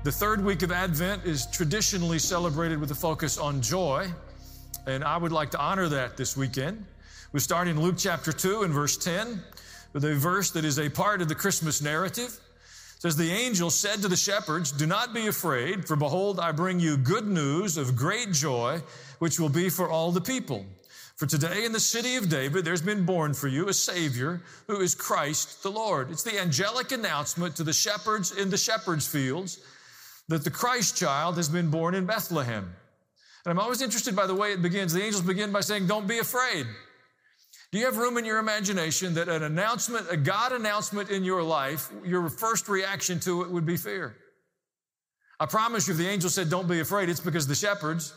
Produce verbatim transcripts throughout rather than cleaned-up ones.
The third week of Advent is traditionally celebrated with a focus on joy, and I would like to honor that this weekend. We start in Luke chapter two and verse ten with a verse that is a part of the Christmas narrative. It says, "The angel said to the shepherds, 'Do not be afraid, for behold, I bring you good news of great joy, which will be for all the people. For today in the city of David, there's been born for you a Savior who is Christ the Lord.'" It's the angelic announcement to the shepherds in the shepherds' fields that the Christ child has been born in Bethlehem. And I'm always interested by the way it begins. The angels begin by saying, "Don't be afraid." Do you have room in your imagination that an announcement, a God announcement in your life, your first reaction to it would be fear? I promise you, if the angel said, "Don't be afraid," it's because the shepherds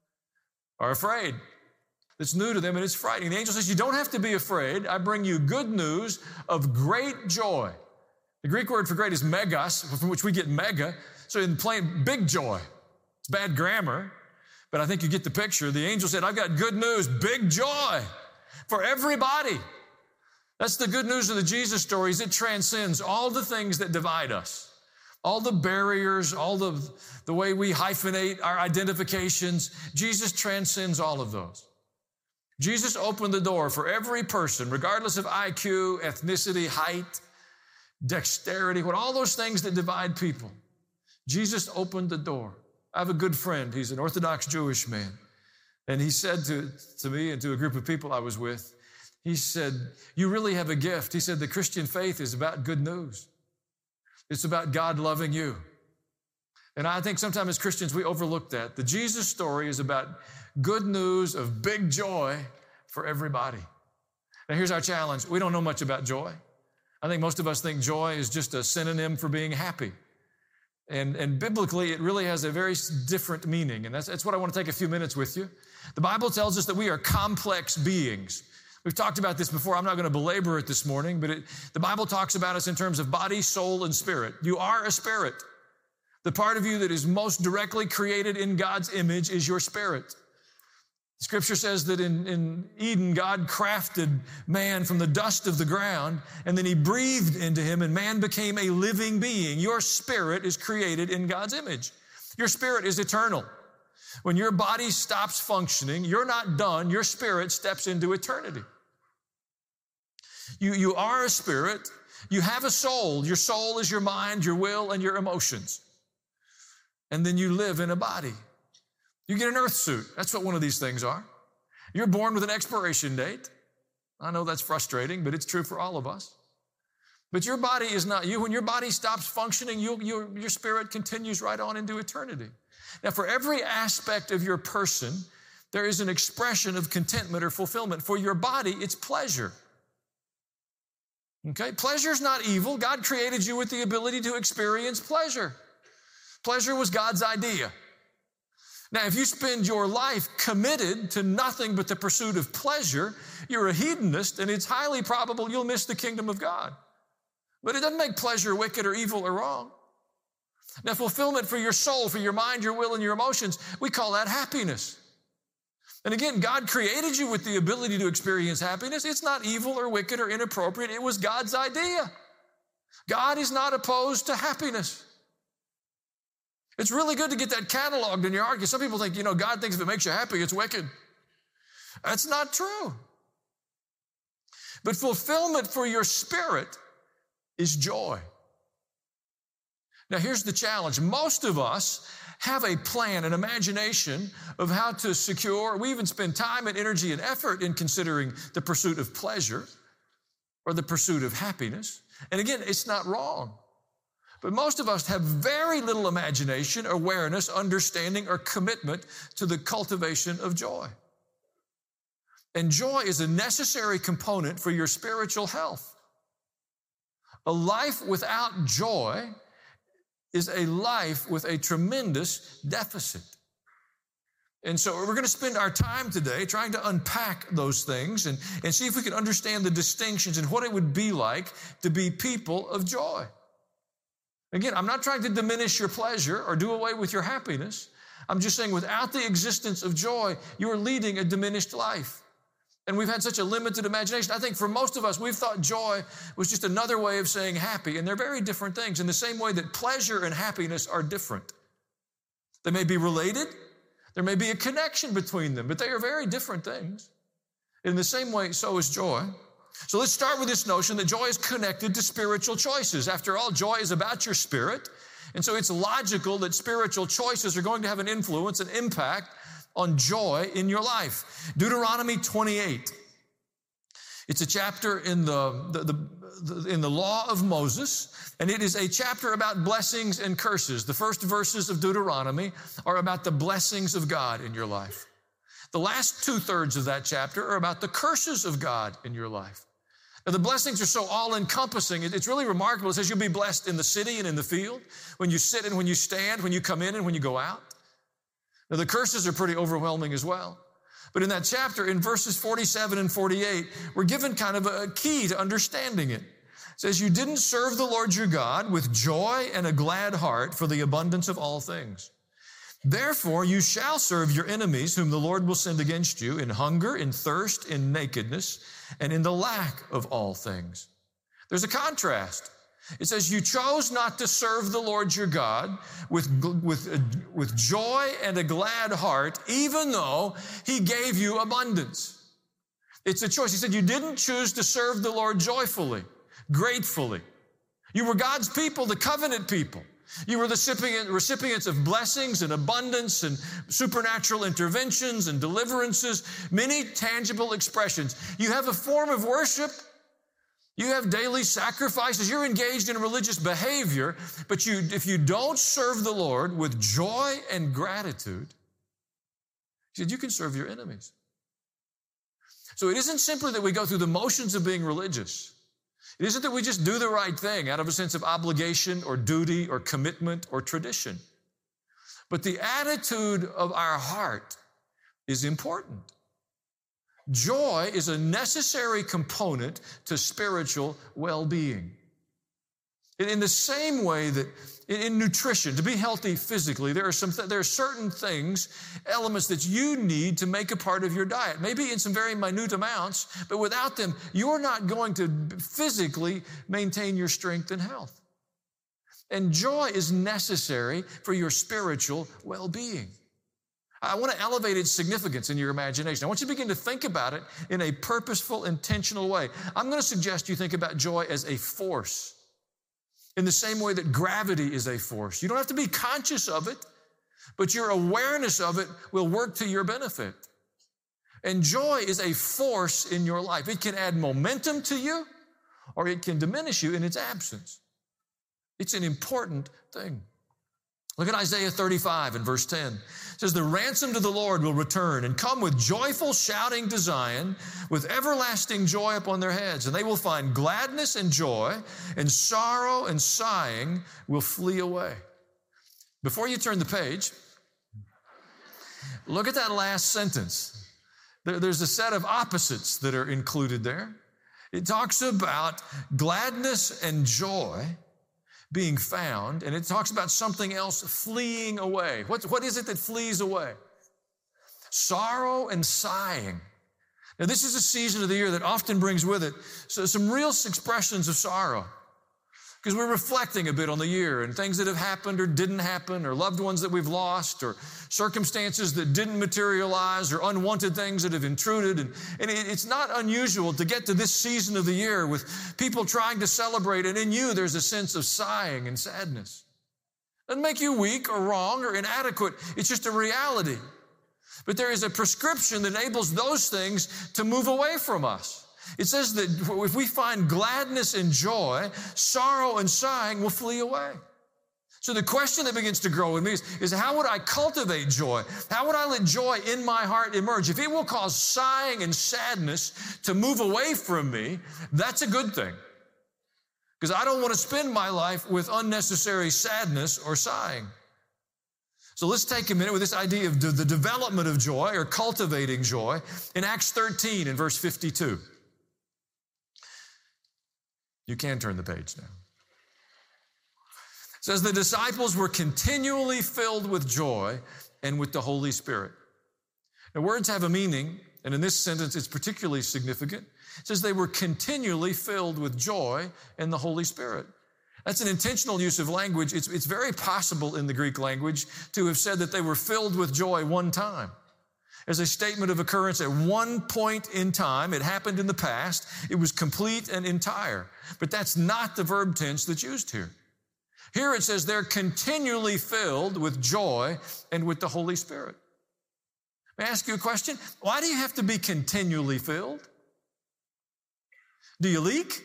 are afraid. It's new to them and it's frightening. The angel says, "You don't have to be afraid. I bring you good news of great joy." The Greek word for great is megas, from which we get mega. So in plain, big joy. It's bad grammar, but I think you get the picture. The angel said, "I've got good news, big joy for everybody." That's the good news of the Jesus story, is it transcends all the things that divide us, all the barriers, all the, the way we hyphenate our identifications. Jesus transcends all of those. Jesus opened the door for every person, regardless of I Q, ethnicity, height, dexterity, what all those things that divide people. Jesus opened the door. I have a good friend. He's an Orthodox Jewish man. And he said to, to me and to a group of people I was with, he said, "You really have a gift." He said, "The Christian faith is about good news. It's about God loving you." And I think sometimes as Christians, we overlook that. The Jesus story is about good news of big joy for everybody. Now here's our challenge. We don't know much about joy. I think most of us think joy is just a synonym for being happy. And, and biblically, it really has a very different meaning. And that's, that's what I want to take a few minutes with you. The Bible tells us that we are complex beings. We've talked about this before. I'm not going to belabor it this morning, but it, the Bible talks about us in terms of body, soul, and spirit. You are a spirit. The part of you that is most directly created in God's image is your spirit. Scripture says that in, in Eden, God crafted man from the dust of the ground, and then he breathed into him, and man became a living being. Your spirit is created in God's image. Your spirit is eternal. When your body stops functioning, you're not done. Your spirit steps into eternity. You, you are a spirit. You have a soul. Your soul is your mind, your will, and your emotions. And then you live in a body. You get an earth suit. That's what one of these things are. You're born with an expiration date. I know that's frustrating, but it's true for all of us. But your body is not you. When your body stops functioning, you, you, your spirit continues right on into eternity. Now, for every aspect of your person, there is an expression of contentment or fulfillment. For your body, it's pleasure. Okay? Pleasure is not evil. God created you with the ability to experience pleasure. Pleasure was God's idea. Now, if you spend your life committed to nothing but the pursuit of pleasure, you're a hedonist, and it's highly probable you'll miss the kingdom of God. But it doesn't make pleasure wicked or evil or wrong. Now, fulfillment for your soul, for your mind, your will, and your emotions, we call that happiness. And again, God created you with the ability to experience happiness. It's not evil or wicked or inappropriate. It was God's idea. God is not opposed to happiness. It's really good to get that cataloged in your heart, because some people think, you know, God thinks if it makes you happy, it's wicked. That's not true. But fulfillment for your spirit is joy. Now, here's the challenge. Most of us have a plan, an imagination of how to secure. We even spend time and energy and effort in considering the pursuit of pleasure or the pursuit of happiness. And again, it's not wrong. But most of us have very little imagination, awareness, understanding, or commitment to the cultivation of joy. And joy is a necessary component for your spiritual health. A life without joy is a life with a tremendous deficit. And so we're going to spend our time today trying to unpack those things and, and see if we can understand the distinctions and what it would be like to be people of joy. Again, I'm not trying to diminish your pleasure or do away with your happiness. I'm just saying without the existence of joy, you're leading a diminished life. And we've had such a limited imagination. I think for most of us, we've thought joy was just another way of saying happy, and they're very different things in the same way that pleasure and happiness are different. They may be related. There may be a connection between them, but they are very different things. In the same way, so is joy. So let's start with this notion that joy is connected to spiritual choices. After all, joy is about your spirit, and so it's logical that spiritual choices are going to have an influence, an impact on joy in your life. Deuteronomy twenty-eight. It's a chapter in the, the, the, the in the law of Moses, and it is a chapter about blessings and curses. The first verses of Deuteronomy are about the blessings of God in your life. The last two-thirds of that chapter are about the curses of God in your life. Now, the blessings are so all-encompassing, it's really remarkable. It says you'll be blessed in the city and in the field, when you sit and when you stand, when you come in and when you go out. Now, the curses are pretty overwhelming as well. But in that chapter, in verses forty-seven and forty-eight, we're given kind of a key to understanding it. It says, you didn't serve the Lord your God with joy and a glad heart for the abundance of all things. Therefore, you shall serve your enemies, whom the Lord will send against you, in hunger, in thirst, in nakedness, and in the lack of all things. There's a contrast. It says, you chose not to serve the Lord your God with, with, with joy and a glad heart, even though he gave you abundance. It's a choice. He said, you didn't choose to serve the Lord joyfully, gratefully. You were God's people, the covenant people. You were the recipients of blessings and abundance and supernatural interventions and deliverances, many tangible expressions. You have a form of worship. You have daily sacrifices. You're engaged in religious behavior, but you, if you don't serve the Lord with joy and gratitude, he said, you can serve your enemies. So it isn't simply that we go through the motions of being religious. It isn't that we just do the right thing out of a sense of obligation or duty or commitment or tradition. But the attitude of our heart is important. Joy is a necessary component to spiritual well-being. In the same way that in nutrition, to be healthy physically, there are some th- there are certain things, elements that you need to make a part of your diet. Maybe in some very minute amounts, but without them, you're not going to physically maintain your strength and health. And joy is necessary for your spiritual well-being. I want to elevate its significance in your imagination. I want you to begin to think about it in a purposeful, intentional way. I'm going to suggest you think about joy as a force, in the same way that gravity is a force. You don't have to be conscious of it, but your awareness of it will work to your benefit. And joy is a force in your life. It can add momentum to you, or it can diminish you in its absence. It's an important thing. Look at Isaiah thirty-five and verse ten. It says, the ransom to the Lord will return and come with joyful shouting to Zion, with everlasting joy upon their heads. And they will find gladness and joy, and sorrow and sighing will flee away. Before you turn the page, look at that last sentence. There, there's a set of opposites that are included there. It talks about gladness and joy being found, and it talks about something else fleeing away. What, what is it that flees away? Sorrow and sighing. Now, this is a season of the year that often brings with it so some real expressions of sorrow, because we're reflecting a bit on the year and things that have happened or didn't happen, or loved ones that we've lost, or circumstances that didn't materialize, or unwanted things that have intruded. And, and it, it's not unusual to get to this season of the year with people trying to celebrate, and in you there's a sense of sighing and sadness. It doesn't make you weak or wrong or inadequate. It's just a reality. But there is a prescription that enables those things to move away from us. It says that if we find gladness and joy, sorrow and sighing will flee away. So the question that begins to grow in me is, is how would I cultivate joy? How would I let joy in my heart emerge? If it will cause sighing and sadness to move away from me, that's a good thing. Because I don't want to spend my life with unnecessary sadness or sighing. So let's take a minute with this idea of the development of joy or cultivating joy in Acts thirteen in verse fifty-two. You can turn the page now. It says, the disciples were continually filled with joy and with the Holy Spirit. Now, words have a meaning, and in this sentence it's particularly significant. It says they were continually filled with joy in the Holy Spirit. That's an intentional use of language. It's, it's very possible in the Greek language to have said that they were filled with joy one time. As a statement of occurrence at one point in time. It happened in the past. It was complete and entire. But that's not the verb tense that's used here. Here it says they're continually filled with joy and with the Holy Spirit. May I ask you a question? Why do you have to be continually filled? Do you leak?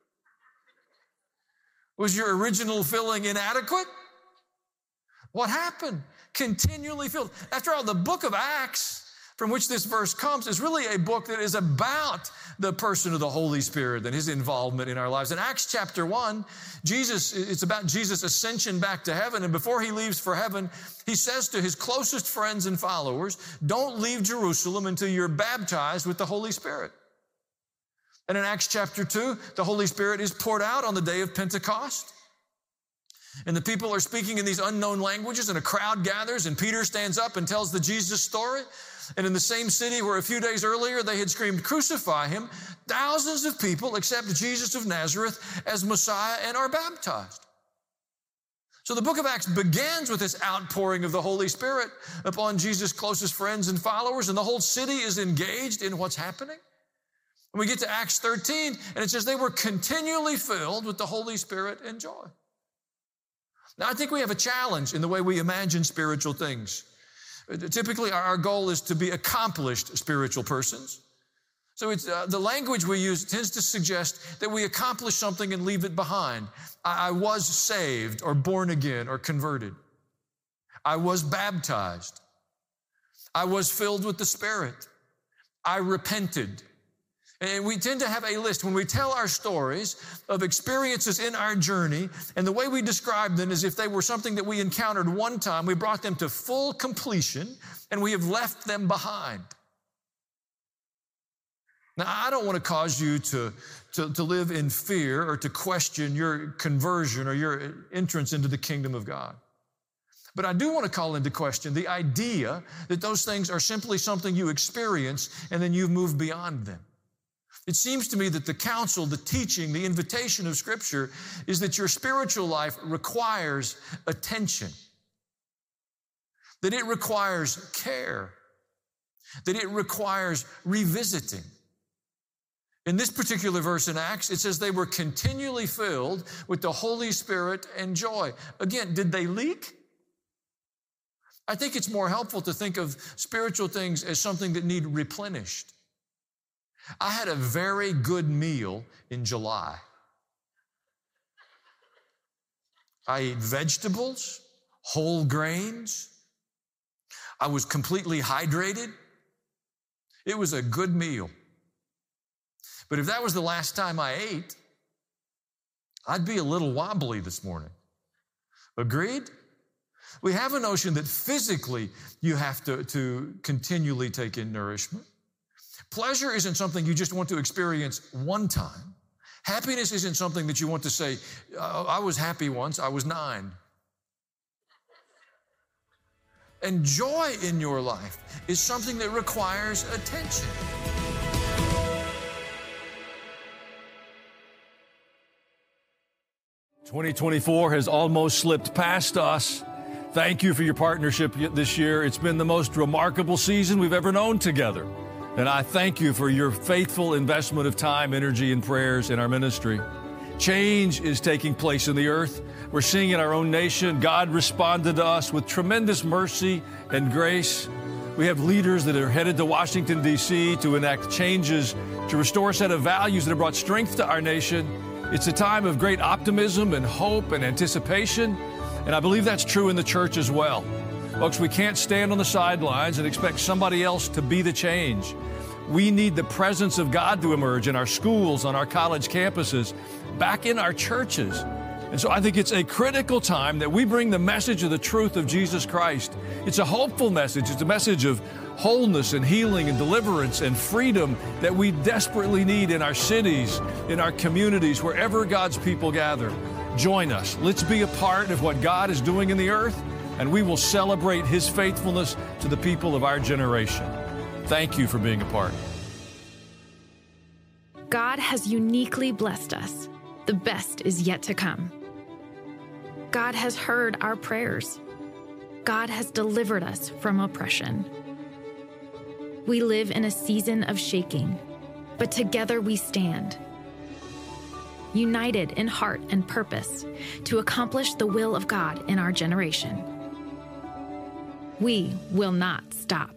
Was your original filling inadequate? What happened? Continually filled. After all, the book of Acts, from which this verse comes, is really a book that is about the person of the Holy Spirit and his involvement in our lives. In Acts chapter one, Jesus, it's about Jesus' ascension back to heaven. And before he leaves for heaven, he says to his closest friends and followers, don't leave Jerusalem until you're baptized with the Holy Spirit. And in Acts chapter two, the Holy Spirit is poured out on the day of Pentecost. And the people are speaking in these unknown languages, and a crowd gathers, and Peter stands up and tells the Jesus story. And in the same city where a few days earlier they had screamed, crucify him, thousands of people accept Jesus of Nazareth as Messiah and are baptized. So the book of Acts begins with this outpouring of the Holy Spirit upon Jesus' closest friends and followers, and the whole city is engaged in what's happening. And we get to Acts thirteen, and it says they were continually filled with the Holy Spirit and joy. Now, I think we have a challenge in the way we imagine spiritual things. Typically, our goal is to be accomplished spiritual persons. So it's, uh, the language we use tends to suggest that we accomplish something and leave it behind. I, I was saved or born again or converted. I was baptized. I was filled with the Spirit. I repented. And we tend to have a list when we tell our stories of experiences in our journey, and the way we describe them is if they were something that we encountered one time, we brought them to full completion, and we have left them behind. Now, I don't want to cause you to, to, to live in fear or to question your conversion or your entrance into the kingdom of God. But I do want to call into question the idea that those things are simply something you experience and then you've moved beyond them. It seems to me that the counsel, the teaching, the invitation of Scripture is that your spiritual life requires attention, that it requires care, that it requires revisiting. In this particular verse in Acts, it says they were continually filled with the Holy Spirit and joy. Again, did they leak? I think it's more helpful to think of spiritual things as something that need replenished. I had a very good meal in July. I ate vegetables, whole grains. I was completely hydrated. It was a good meal. But if that was the last time I ate, I'd be a little wobbly this morning. Agreed? We have a notion that physically you have to, to continually take in nourishment. Pleasure isn't something you just want to experience one time. Happiness isn't something that you want to say, oh, I was happy once, I was nine. And joy in your life is something that requires attention. twenty twenty-four has almost slipped past us. Thank you for your partnership this year. It's been the most remarkable season we've ever known together. And I thank you for your faithful investment of time, energy, and prayers in our ministry. Change is taking place in the earth. We're seeing in our own nation, God responded to us with tremendous mercy and grace. We have leaders that are headed to Washington, D C to enact changes to restore a set of values that have brought strength to our nation. It's a time of great optimism and hope and anticipation, and I believe that's true in the church as well. Folks, we can't stand on the sidelines and expect somebody else to be the change. We need the presence of God to emerge in our schools, on our college campuses, back in our churches. And so I think it's a critical time that we bring the message of the truth of Jesus Christ. It's a hopeful message. It's a message of wholeness and healing and deliverance and freedom that we desperately need in our cities, in our communities, wherever God's people gather. Join us. Let's be a part of what God is doing in the earth, and we will celebrate His faithfulness to the people of our generation. Thank you for being a part. God has uniquely blessed us. The best is yet to come. God has heard our prayers. God has delivered us from oppression. We live in a season of shaking, but together we stand, united in heart and purpose to accomplish the will of God in our generation. We will not stop.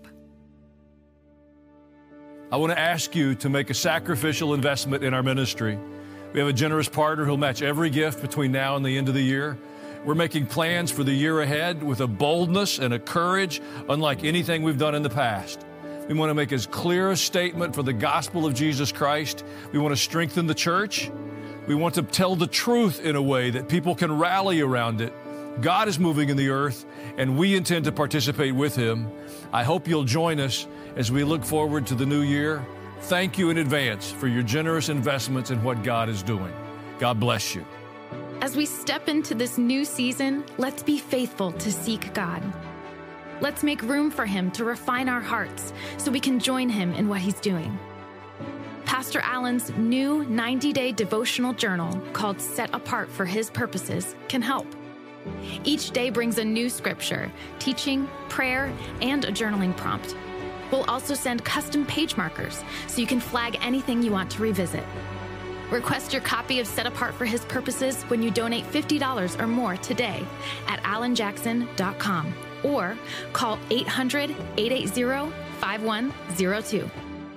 I want to ask you to make a sacrificial investment in our ministry. We have a generous partner who'll match every gift between now and the end of the year. We're making plans for the year ahead with a boldness and a courage unlike anything we've done in the past. We want to make as clear a statement for the gospel of Jesus Christ. We want to strengthen the church. We want to tell the truth in a way that people can rally around it. God is moving in the earth, and we intend to participate with Him. I hope you'll join us as we look forward to the new year. Thank you in advance for your generous investments in what God is doing. God bless you. As we step into this new season, let's be faithful to seek God. Let's make room for Him to refine our hearts so we can join Him in what He's doing. Pastor Allen's new ninety-day devotional journal called Set Apart for His Purposes can help. Each day brings a new scripture, teaching, prayer, and a journaling prompt. We'll also send custom page markers so you can flag anything you want to revisit. Request your copy of Set Apart for His Purposes when you donate fifty dollars or more today at allen jackson dot com or call eight hundred, eight eight zero, five one zero two.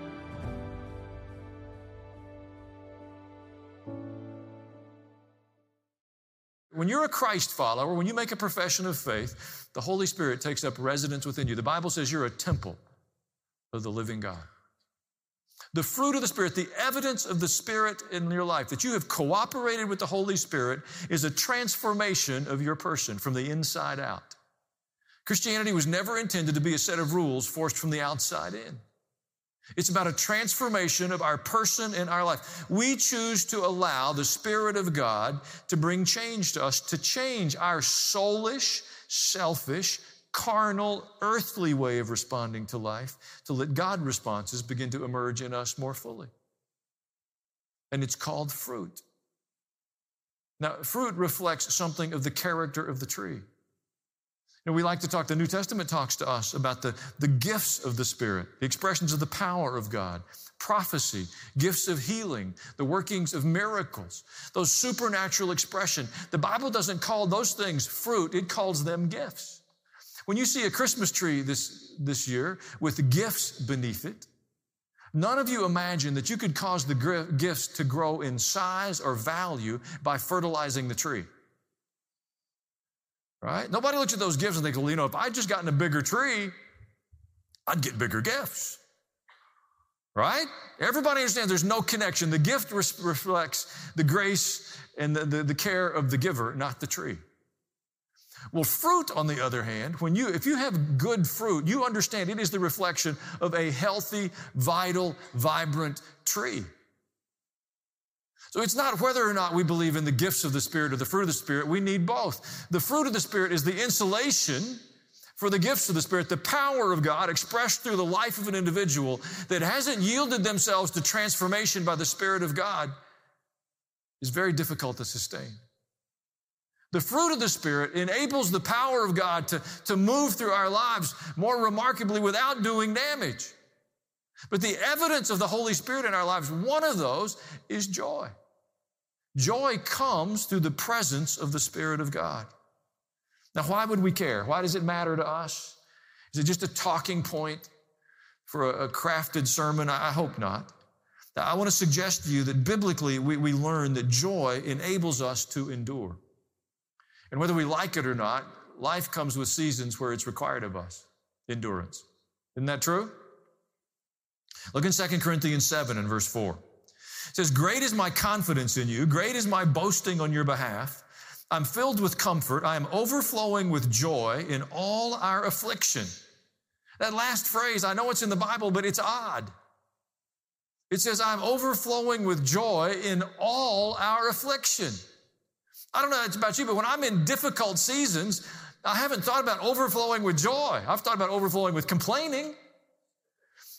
When you're a Christ follower, when you make a profession of faith, the Holy Spirit takes up residence within you. The Bible says you're a temple of the living God. The fruit of the Spirit, the evidence of the Spirit in your life, that you have cooperated with the Holy Spirit, is a transformation of your person from the inside out. Christianity was never intended to be a set of rules forced from the outside in. It's about a transformation of our person and our life. We choose to allow the Spirit of God to bring change to us, to change our soulish, selfish, carnal, earthly way of responding to life, to let God responses begin to emerge in us more fully. And it's called fruit. Now, fruit reflects something of the character of the tree. You know, we like to talk, the New Testament talks to us about the, the gifts of the Spirit, the expressions of the power of God, prophecy, gifts of healing, the workings of miracles, those supernatural expression. The Bible doesn't call those things fruit, it calls them gifts. When you see a Christmas tree this, this year with gifts beneath it, none of you imagine that you could cause the gifts to grow in size or value by fertilizing the tree. Right? Nobody looks at those gifts and thinks, well, you know, if I'd just gotten a bigger tree, I'd get bigger gifts. Right? Everybody understands there's no connection. The gift res- reflects the grace and the, the, the care of the giver, not the tree. Well, fruit, on the other hand, when you, if you have good fruit, you understand it is the reflection of a healthy, vital, vibrant tree. So it's not whether or not we believe in the gifts of the Spirit or the fruit of the Spirit. We need both. The fruit of the Spirit is the insulation for the gifts of the Spirit, the power of God expressed through the life of an individual that hasn't yielded themselves to transformation by the Spirit of God is very difficult to sustain. The fruit of the Spirit enables the power of God to, to move through our lives more remarkably without doing damage. But the evidence of the Holy Spirit in our lives, one of those is joy. Joy comes through the presence of the Spirit of God. Now, why would we care? Why does it matter to us? Is it just a talking point for a, a crafted sermon? I, I hope not. Now, I want to suggest to you that biblically we, we learn that joy enables us to endure. And whether we like it or not, life comes with seasons where it's required of us, endurance. Isn't that true? Look in Second Corinthians seven and verse four. It says, great is my confidence in you. Great is my boasting on your behalf. I'm filled with comfort. I am overflowing with joy in all our affliction. That last phrase, I know it's in the Bible, but it's odd. It says, I'm overflowing with joy in all our affliction. I don't know about you, but when I'm in difficult seasons, I haven't thought about overflowing with joy. I've thought about overflowing with complaining.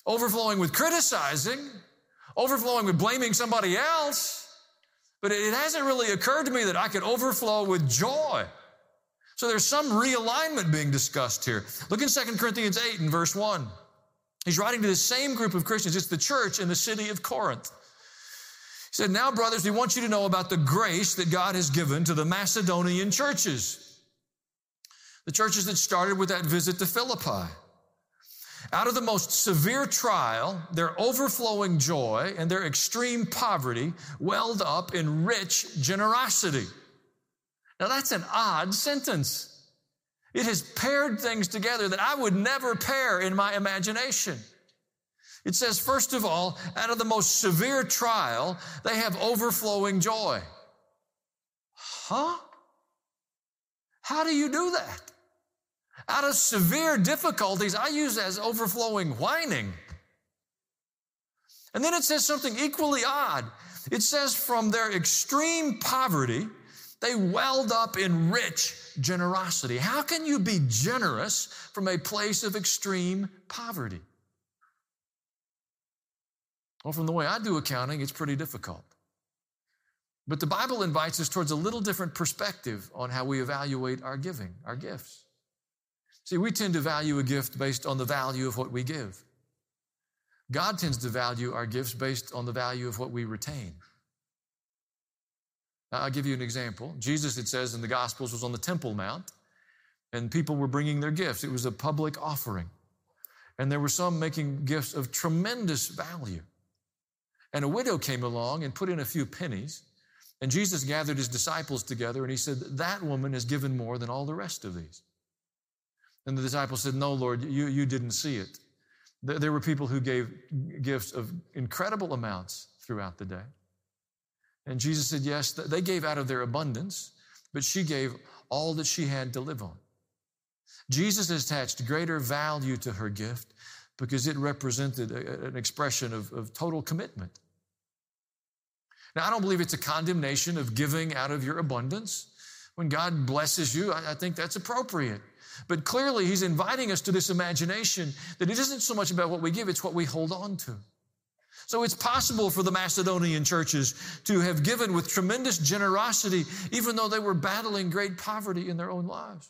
overflowing with criticizing, overflowing with blaming somebody else. But it hasn't really occurred to me that I could overflow with joy. So there's some realignment being discussed here. Look in Second Corinthians eight and verse one. He's writing to the same group of Christians. It's the church in the city of Corinth. He said, now, brothers, we want you to know about the grace that God has given to the Macedonian churches. The churches that started with that visit to Philippi. Out of the most severe trial, their overflowing joy and their extreme poverty welled up in rich generosity. Now, that's an odd sentence. It has paired things together that I would never pair in my imagination. It says, first of all, out of the most severe trial, they have overflowing joy. Huh? How do you do that? Out of severe difficulties, I use as overflowing whining. And then it says something equally odd. It says from their extreme poverty, they welled up in rich generosity. How can you be generous from a place of extreme poverty? Well, from the way I do accounting, it's pretty difficult. But the Bible invites us towards a little different perspective on how we evaluate our giving, our gifts. See, we tend to value a gift based on the value of what we give. God tends to value our gifts based on the value of what we retain. Now, I'll give you an example. Jesus, it says in the Gospels, was on the Temple Mount, and people were bringing their gifts. It was a public offering. And there were some making gifts of tremendous value. And a widow came along and put in a few pennies, and Jesus gathered his disciples together, and he said, that woman has given more than all the rest of these. And the disciples said, no, Lord, you, you didn't see it. There were people who gave gifts of incredible amounts throughout the day. And Jesus said, yes, they gave out of their abundance, but she gave all that she had to live on. Jesus attached greater value to her gift because it represented a, an expression of, of total commitment. Now, I don't believe it's a condemnation of giving out of your abundance. When God blesses you, I, I think that's appropriate. But clearly, he's inviting us to this imagination that it isn't so much about what we give, it's what we hold on to. So it's possible for the Macedonian churches to have given with tremendous generosity, even though they were battling great poverty in their own lives.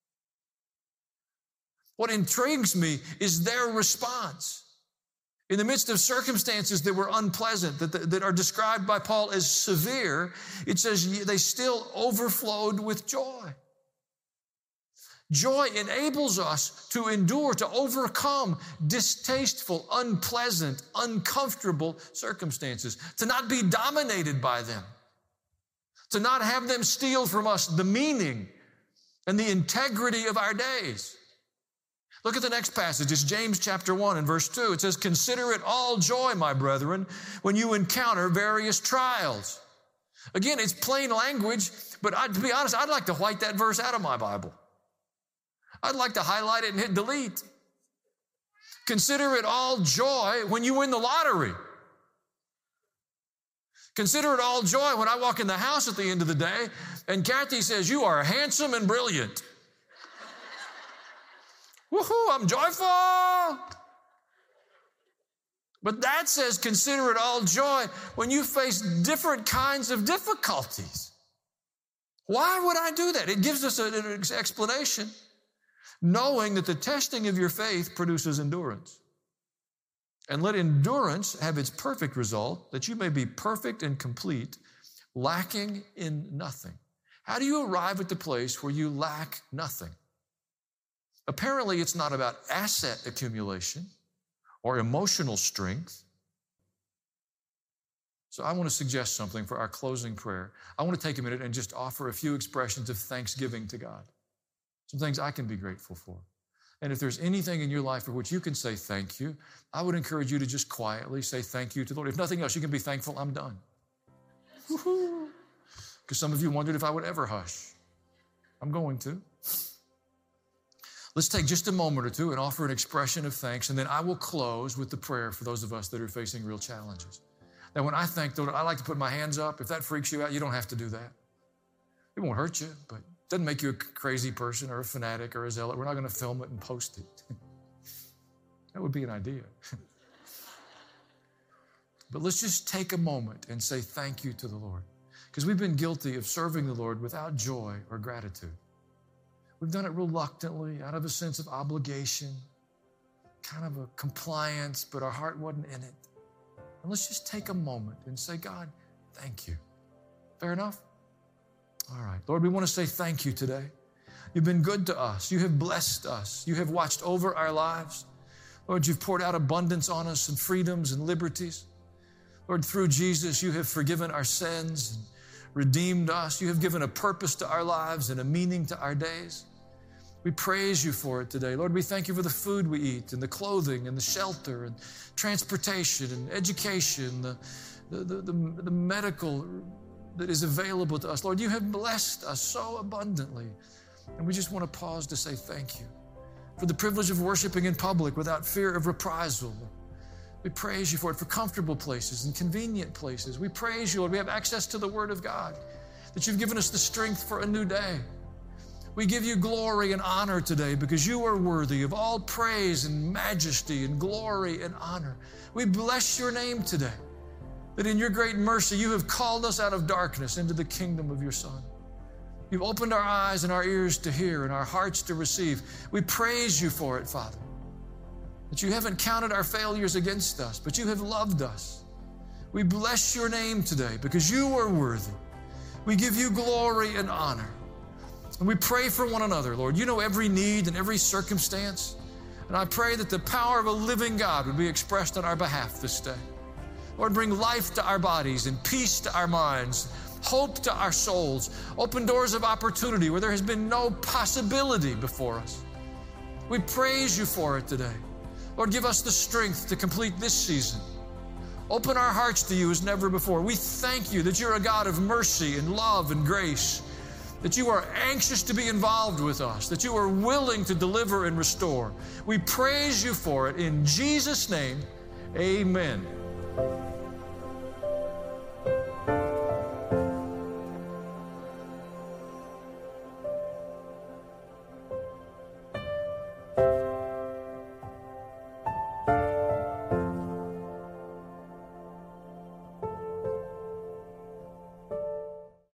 What intrigues me is their response. In the midst of circumstances that were unpleasant, that, that are described by Paul as severe, it says they still overflowed with joy. Joy enables us to endure, to overcome distasteful, unpleasant, uncomfortable circumstances, to not be dominated by them, to not have them steal from us the meaning and the integrity of our days. Look at the next passage. It's James chapter one and verse two. It says, consider it all joy, my brethren, when you encounter various trials. Again, it's plain language, but I, to be honest, I'd like to white that verse out of my Bible. I'd like to highlight it and hit delete. Consider it all joy when you win the lottery. Consider it all joy when I walk in the house at the end of the day and Kathy says, you are handsome and brilliant. Woohoo, I'm joyful. But that says consider it all joy when you face different kinds of difficulties. Why would I do that? It gives us an explanation. Knowing that the testing of your faith produces endurance. And let endurance have its perfect result, that you may be perfect and complete, lacking in nothing. How do you arrive at the place where you lack nothing? Apparently, it's not about asset accumulation or emotional strength. So I want to suggest something for our closing prayer. I want to take a minute and just offer a few expressions of thanksgiving to God. Some things I can be grateful for. And if there's anything in your life for which you can say thank you, I would encourage you to just quietly say thank you to the Lord. If nothing else, you can be thankful, I'm done. Woo-hoo. Because some of you wondered if I would ever hush. I'm going to. Let's take just a moment or two and offer an expression of thanks, and then I will close with the prayer for those of us that are facing real challenges. Now, when I thank the Lord, I like to put my hands up. If that freaks you out, you don't have to do that. It won't hurt you, but it doesn't make you a crazy person or a fanatic or a zealot. We're not going to film it and post it. That would be an idea. But let's just take a moment and say thank you to the Lord, because we've been guilty of serving the Lord without joy or gratitude. We've done it reluctantly, out of a sense of obligation, kind of a compliance, but our heart wasn't in it. And let's just take a moment and say, God, thank you. Fair enough? All right. Lord, we want to say thank you today. You've been good to us. You have blessed us. You have watched over our lives. Lord, you've poured out abundance on us and freedoms and liberties. Lord, through Jesus, you have forgiven our sins and redeemed us. You have given a purpose to our lives and a meaning to our days. We praise you for it today. Lord, we thank you for the food we eat and the clothing and the shelter and transportation and education, the, the, the, the, the medical that is available to us. Lord, you have blessed us so abundantly. And we just want to pause to say thank you for the privilege of worshiping in public without fear of reprisal. We praise you for it, for comfortable places and convenient places. We praise you, Lord. We have access to the Word of God, that you've given us the strength for a new day. We give you glory and honor today because you are worthy of all praise and majesty and glory and honor. We bless your name today, that in your great mercy you have called us out of darkness into the kingdom of your Son. You've opened our eyes and our ears to hear and our hearts to receive. We praise you for it, Father, that you haven't counted our failures against us, but you have loved us. We bless your name today because you are worthy. We give you glory and honor. And we pray for one another, Lord. You know every need and every circumstance. And I pray that the power of a living God would be expressed on our behalf this day. Lord, bring life to our bodies and peace to our minds, hope to our souls. Open doors of opportunity where there has been no possibility before us. We praise you for it today. Lord, give us the strength to complete this season. Open our hearts to you as never before. We thank you that you're a God of mercy and love and grace, that you are anxious to be involved with us, that you are willing to deliver and restore. We praise you for it. In Jesus' name, amen.